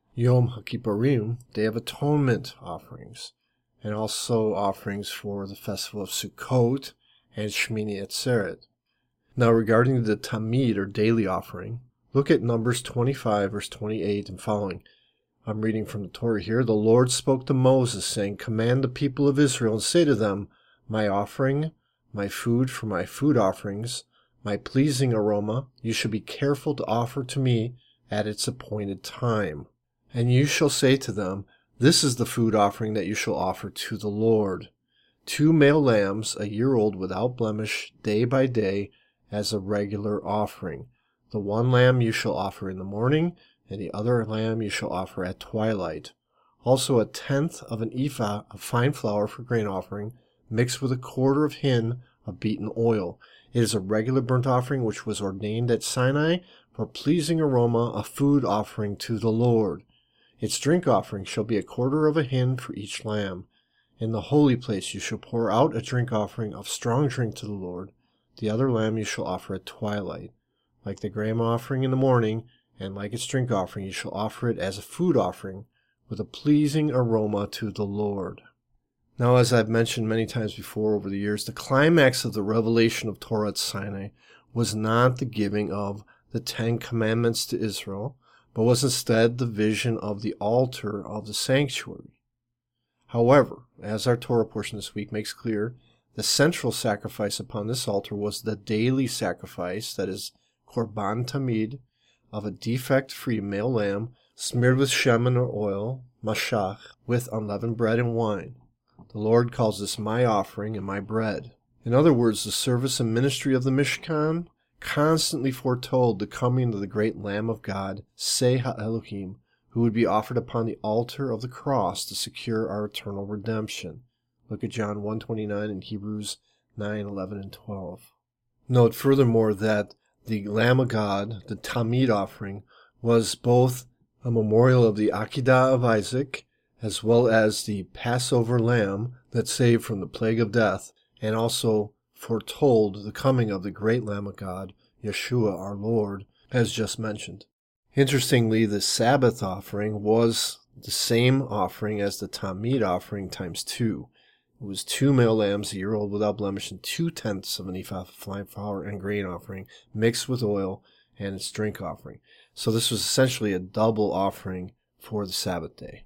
Yom HaKippurim, Day of Atonement offerings, and also offerings for the festival of Sukkot and Shmini Atzeret. Now regarding the Tamid, or daily offering, look at Numbers 25, verse 28 and following. I'm reading from the Torah here. The Lord spoke to Moses, saying, "Command the people of Israel and say to them, my offering, my food for my food offerings, my pleasing aroma, you shall be careful to offer to me at its appointed time. And you shall say to them, this is the food offering that you shall offer to the Lord. 2 male lambs, a year old without blemish, day by day, as a regular offering. The one lamb you shall offer in the morning, and the other lamb you shall offer at twilight. Also 1/10 of an ephah of fine flour for grain offering, mixed with 1/4 of hin of beaten oil. It is a regular burnt offering which was ordained at Sinai for pleasing aroma, a food offering to the Lord. Its drink offering shall be 1/4 of a hin for each lamb. In the holy place you shall pour out a drink offering of strong drink to the Lord. The other lamb you shall offer at twilight. Like the grain offering in the morning, and like its drink offering, you shall offer it as a food offering, with a pleasing aroma to the Lord." Now, as I've mentioned many times before over the years, the climax of the revelation of Torah at Sinai was not the giving of the 10 Commandments to Israel, but was instead the vision of the altar of the sanctuary. However, as our Torah portion this week makes clear, the central sacrifice upon this altar was the daily sacrifice, that is, Korban Tamid, of a defect-free male lamb, smeared with shemen or oil, mashach, with unleavened bread and wine. The Lord calls this my offering and my bread. In other words, the service and ministry of the Mishkan constantly foretold the coming of the great Lamb of God, Seh HaElohim, who would be offered upon the altar of the cross to secure our eternal redemption. Look at John 1:29 and Hebrews 9:11 and 12. Note furthermore that the Lamb of God, the Tamid offering, was both a memorial of the Akedah of Isaac, as well as the Passover lamb that saved from the plague of death, and also foretold the coming of the great Lamb of God, Yeshua our Lord, as just mentioned. Interestingly, the Sabbath offering was the same offering as the Tamid offering times 2. It was 2 male lambs, a year old without blemish, and 2/10 of an ephah of fine flour and grain offering, mixed with oil, and its drink offering. So this was essentially a double offering for the Sabbath day.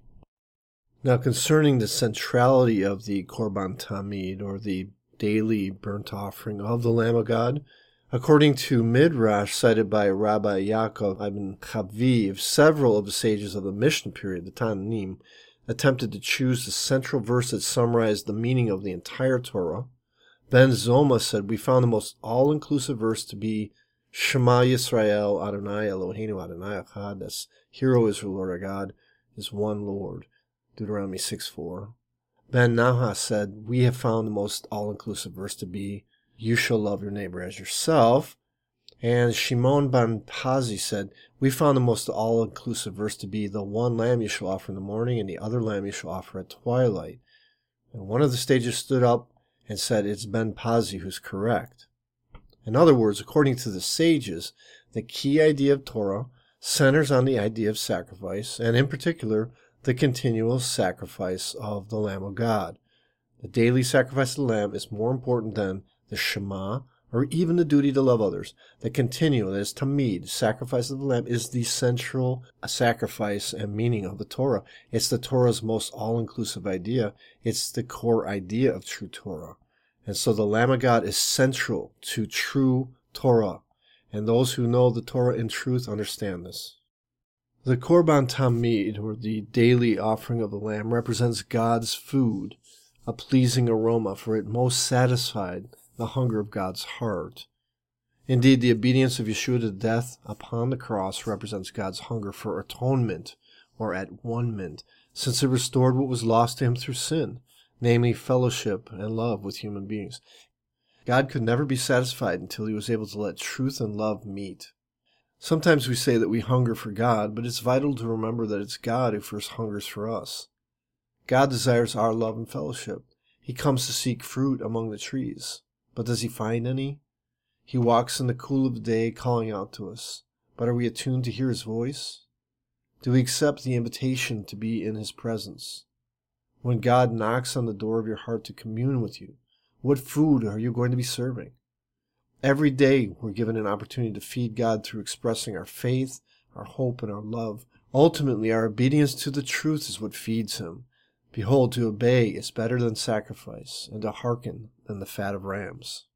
Now, concerning the centrality of the Korban Tamid, or the daily burnt offering of the Lamb of God, according to Midrash cited by Rabbi Yaakov ibn Chaviv, several of the sages of the Mishnah period, the Tananim, attempted to choose the central verse that summarized the meaning of the entire Torah. Ben Zoma said, "We found the most all-inclusive verse to be Shema Yisrael, Adonai Eloheinu, Adonai Echad." That's, "Hear, O Israel, Lord our God is one Lord," Deuteronomy 6:4. Ben Nahas said, "We have found the most all-inclusive verse to be, you shall love your neighbor as yourself." And Shimon ben Pazi said, "We found the most all-inclusive verse to be, the one lamb you shall offer in the morning, and the other lamb you shall offer at twilight." And one of the sages stood up and said, "It's Ben Pazi who's correct." In other words, according to the sages, the key idea of Torah centers on the idea of sacrifice, and in particular, the continual sacrifice of the Lamb of God. The daily sacrifice of the Lamb is more important than the Shema, or even the duty to love others. The continual, that is Tamid, sacrifice of the Lamb, is the central sacrifice and meaning of the Torah. It's the Torah's most all-inclusive idea. It's the core idea of true Torah. And so the Lamb of God is central to true Torah. And those who know the Torah in truth understand this. The Korban Tamid, or the daily offering of the Lamb, represents God's food, a pleasing aroma, for it most satisfied the hunger of God's heart. Indeed, the obedience of Yeshua to death upon the cross represents God's hunger for atonement, or at-one-ment, since it restored what was lost to him through sin, namely fellowship and love with human beings. God could never be satisfied until he was able to let truth and love meet. Sometimes we say that we hunger for God, but it's vital to remember that it's God who first hungers for us. God desires our love and fellowship. He comes to seek fruit among the trees. But does he find any? He walks in the cool of the day calling out to us. But are we attuned to hear his voice? Do we accept the invitation to be in his presence? When God knocks on the door of your heart to commune with you, what food are you going to be serving? Every day we're given an opportunity to feed God through expressing our faith, our hope, and our love. Ultimately, our obedience to the truth is what feeds him. Behold, to obey is better than sacrifice, and to hearken than the fat of rams.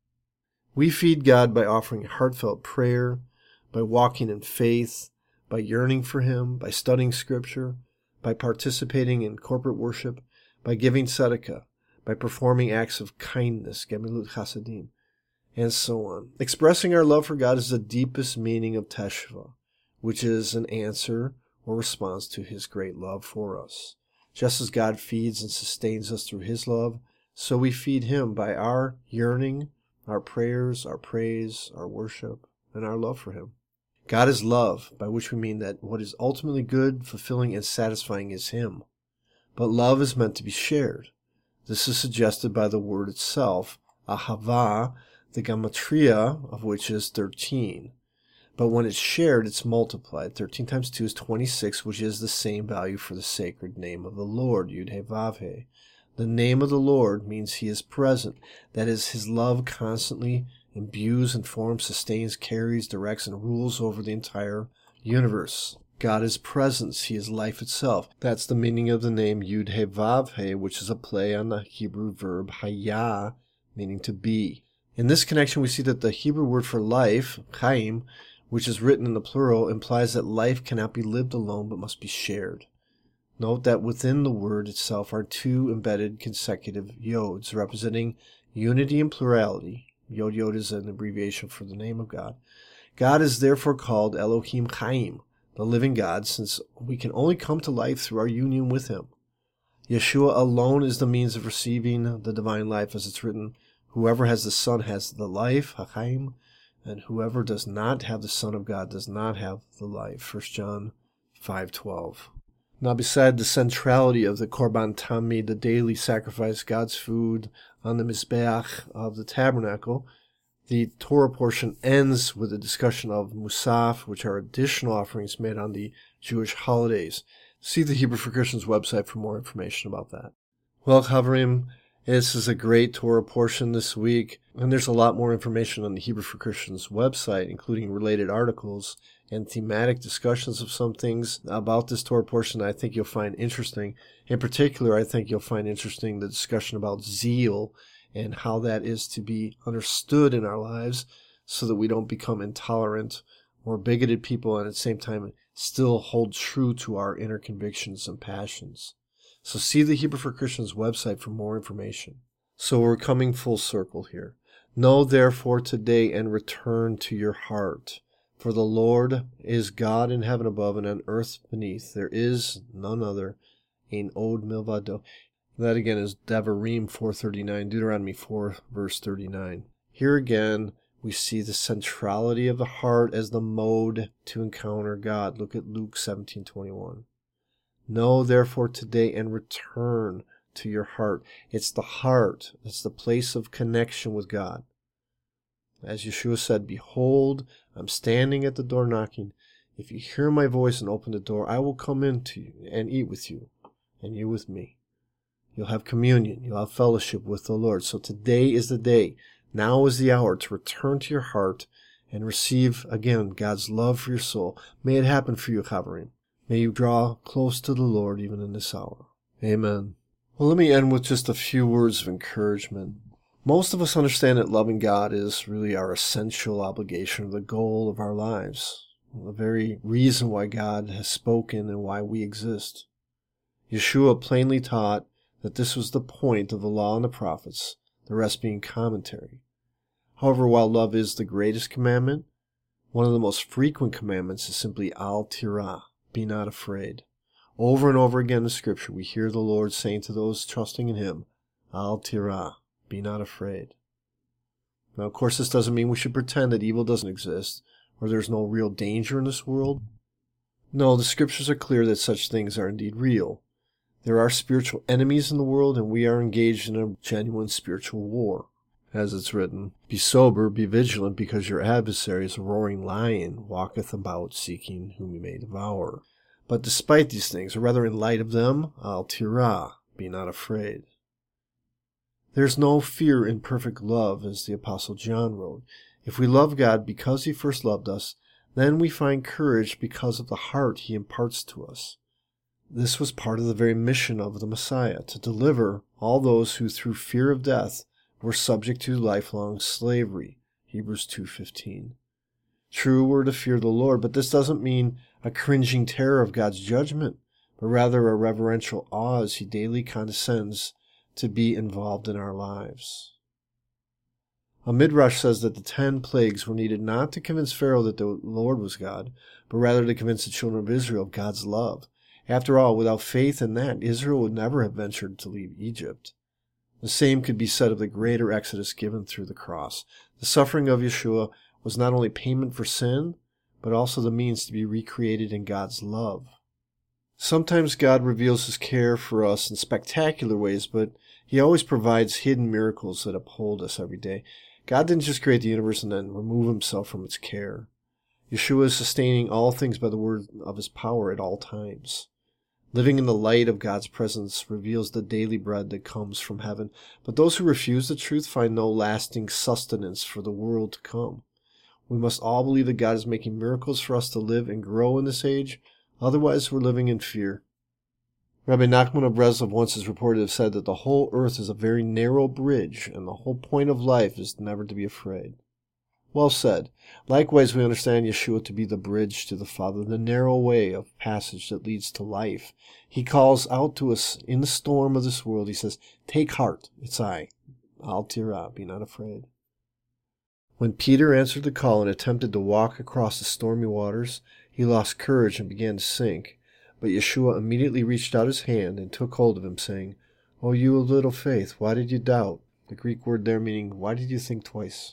We feed God by offering heartfelt prayer, by walking in faith, by yearning for him, by studying Scripture, by participating in corporate worship, by giving tzedakah, by performing acts of kindness, gemilut chasadim, and so on. Expressing our love for God is the deepest meaning of teshuvah, which is an answer or response to his great love for us. Just as God feeds and sustains us through his love, so we feed him by our yearning, our prayers, our praise, our worship, and our love for him. God is love, by which we mean that what is ultimately good, fulfilling, and satisfying is him. But love is meant to be shared. This is suggested by the word itself, ahava, the gematria of which is 13. But when it's shared, it's multiplied. 13 times 2 is 26, which is the same value for the sacred name of the Lord, Yud-He-Vav-He. The name of the Lord means he is present. That is, his love constantly imbues, informs, sustains, carries, directs, and rules over the entire universe. God is presence. He is life itself. That's the meaning of the name Yud-He-Vav-He, which is a play on the Hebrew verb hayah, meaning to be. In this connection, we see that the Hebrew word for life, chaim, which is written in the plural, implies that life cannot be lived alone but must be shared. Note that within the word itself are two embedded consecutive yods, representing unity and plurality. Yod is an abbreviation for the name of God. God is therefore called Elohim Chaim, the living God, since we can only come to life through our union with him. Yeshua alone is the means of receiving the divine life, as it's written, whoever has the Son has the life, HaChaim, and whoever does not have the Son of God does not have the life. 1 John 5:12. Now, beside the centrality of the Korban Tamid, the daily sacrifice, God's food on the Mizbeach of the tabernacle, the Torah portion ends with a discussion of Musaf, which are additional offerings made on the Jewish holidays. See the Hebrew for Christians website for more information about that. Well, Chavrim, this is a great Torah portion this week, and there's a lot more information on the Hebrew for Christians website, including related articles and thematic discussions of some things about this Torah portion that I think you'll find interesting. In particular, I think you'll find interesting the discussion about zeal and how that is to be understood in our lives so that we don't become intolerant or bigoted people and at the same time still hold true to our inner convictions and passions. So see the Hebrew for Christians website for more information. So we're coming full circle here. Know therefore today and return to your heart. For the Lord is God in heaven above and on earth beneath. There is none other. Ein od milvado. That again is Devarim 4:39, Deuteronomy 4, verse 39. Here again, we see the centrality of the heart as the mode to encounter God. Look at Luke 17:21. Know therefore today and return to your heart. It's the heart. It's the place of connection with God. As Yeshua said, behold, I'm standing at the door knocking. If you hear my voice and open the door, I will come in to you and eat with you, and you with me. You'll have communion. You'll have fellowship with the Lord. So today is the day. Now is the hour to return to your heart and receive, again, God's love for your soul. May it happen for you, Chavarim. May you draw close to the Lord even in this hour. Amen. Well, let me end with just a few words of encouragement. Most of us understand that loving God is really our essential obligation, the goal of our lives, the very reason why God has spoken and why we exist. Yeshua plainly taught that this was the point of the law and the prophets, the rest being commentary. However, while love is the greatest commandment, one of the most frequent commandments is simply al tirah, be not afraid. Over and over again in Scripture, we hear the Lord saying to those trusting in him, al tirah, be not afraid. Now, of course, this doesn't mean we should pretend that evil doesn't exist or there's no real danger in this world. No, the Scriptures are clear that such things are indeed real. There are spiritual enemies in the world, and we are engaged in a genuine spiritual war. As it's written, be sober, be vigilant, because your adversary is a roaring lion, walketh about seeking whom he may devour. But despite these things, or rather in light of them, al tirah, be not afraid. There's no fear in perfect love, as the Apostle John wrote. If we love God because he first loved us, then we find courage because of the heart he imparts to us. This was part of the very mission of the Messiah, to deliver all those who through fear of death were subject to lifelong slavery. Hebrews 2:15. True, we're to fear the Lord, but this doesn't mean a cringing terror of God's judgment, but rather a reverential awe as he daily condescends to be involved in our lives. A Midrash says that the 10 plagues were needed not to convince Pharaoh that the Lord was God, but rather to convince the children of Israel of God's love. After all, without faith in that, Israel would never have ventured to leave Egypt. The same could be said of the greater exodus given through the cross. The suffering of Yeshua was not only payment for sin, but also the means to be recreated in God's love. Sometimes God reveals his care for us in spectacular ways, but he always provides hidden miracles that uphold us every day. God didn't just create the universe and then remove himself from its care. Yeshua is sustaining all things by the word of his power at all times. Living in the light of God's presence reveals the daily bread that comes from heaven, but those who refuse the truth find no lasting sustenance for the world to come. We must all believe that God is making miracles for us to live and grow in this age, otherwise we're living in fear. Rabbi Nachman of Breslov once is reported to have said that the whole earth is a very narrow bridge, and the whole point of life is never to be afraid. Well said. Likewise, we understand Yeshua to be the bridge to the Father, the narrow way of passage that leads to life. He calls out to us in the storm of this world. He says, "Take heart, it's I. Al tirah, be not afraid." When Peter answered the call and attempted to walk across the stormy waters, he lost courage and began to sink. But Yeshua immediately reached out his hand and took hold of him, saying, "O you of little faith, why did you doubt?" The Greek word there meaning, why did you think twice?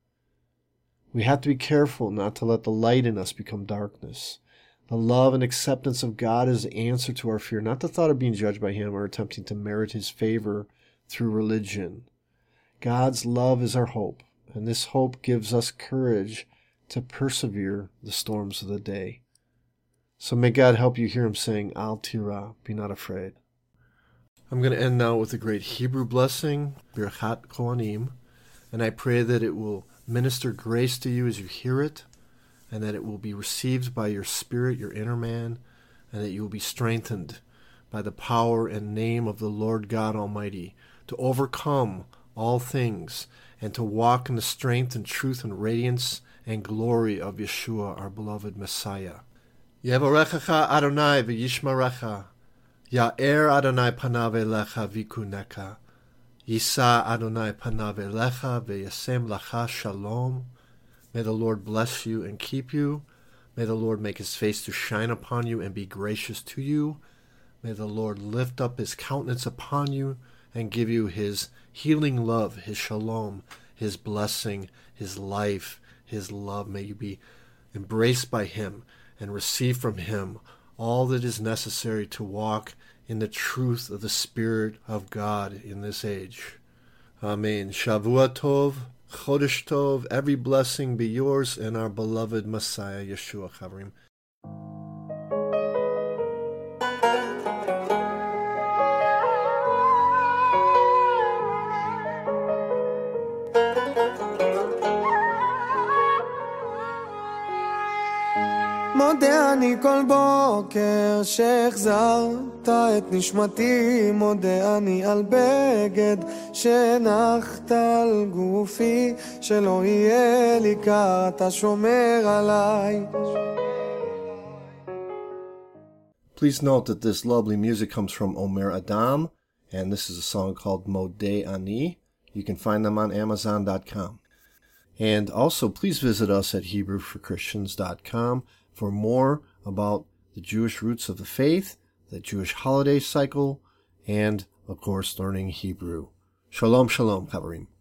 We have to be careful not to let the light in us become darkness. The love and acceptance of God is the answer to our fear, not the thought of being judged by him or attempting to merit his favor through religion. God's love is our hope, and this hope gives us courage to persevere the storms of the day. So may God help you hear him saying, Al tirah, be not afraid. I'm going to end now with a great Hebrew blessing, Birchat Kohanim, and I pray that it will minister grace to you as you hear it, and that it will be received by your spirit, your inner man, and that you will be strengthened by the power and name of the Lord God Almighty to overcome all things and to walk in the strength and truth and radiance and glory of Yeshua, our beloved Messiah. Yevorechecha Adonai v'yishmarecha, Ya'er Adonai panav elecha v'kuneka, Yisa Adonai panav elecha v'yasem lacha shalom. May the Lord bless you and keep you. May the Lord make his face to shine upon you and be gracious to you. May the Lord lift up his countenance upon you and give you his healing love, his shalom, his blessing, his life, his love. May you be embraced by him and receive from him all that is necessary to walk in the truth of the Spirit of God in this age. Amen. Shavua Tov, Chodesh Tov, every blessing be yours and our beloved Messiah, Yeshua Chavrim. מודה אני כל בוקר שהחזרת את נשמתי, מודה אני על בגד שנחת על גופי, שלא יהיה לי קר, אתה שומר עליי. Please note that this lovely music comes from Omer Adam, and this is a song called Modeh Ani. You can find them on Amazon.com. And also, please visit us at HebrewForChristians.com for more about the Jewish roots of the faith, the Jewish holiday cycle, and, of course, learning Hebrew. Shalom, shalom, Chavarim.